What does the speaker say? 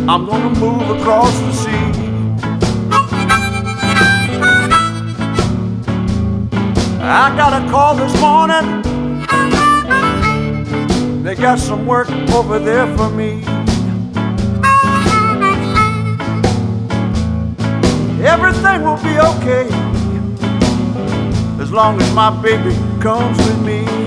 I'm gonna move across the sea. I got a call this morning. They got some work over there for me. Everything will be okay as long as my baby comes with me.